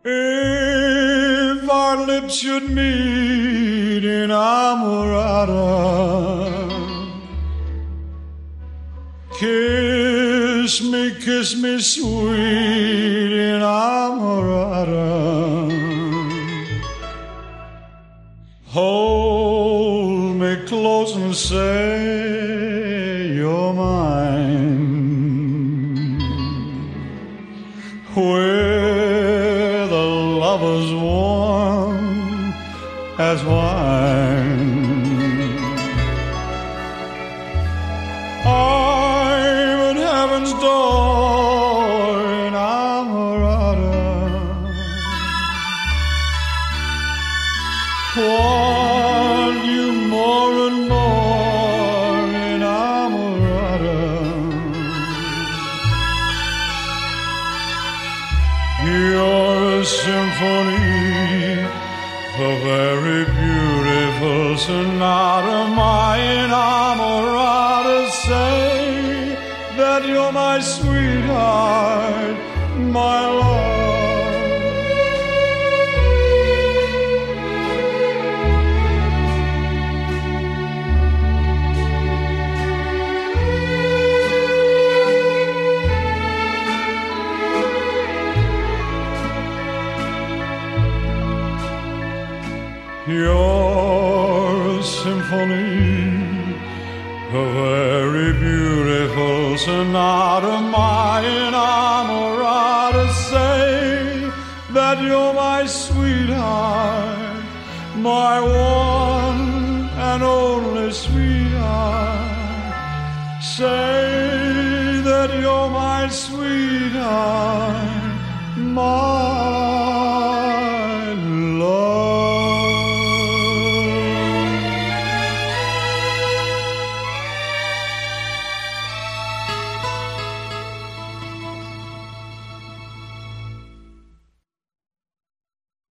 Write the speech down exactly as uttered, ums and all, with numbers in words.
If our lips should meet in Amorata, kiss me, kiss me sweet in Amorata, hold me close and say you're mine. Where the lovers warm as wine, I'm at heaven's door in Amorata. Want you more and more in Amorata. You're a symphony, a very beautiful sonata. My inamorata, say that you're my sweetheart, my love. Your symphony, a very beautiful sonata. My inamorata, say that you're my sweetheart, my one and only sweetheart. Say that you're my sweetheart, my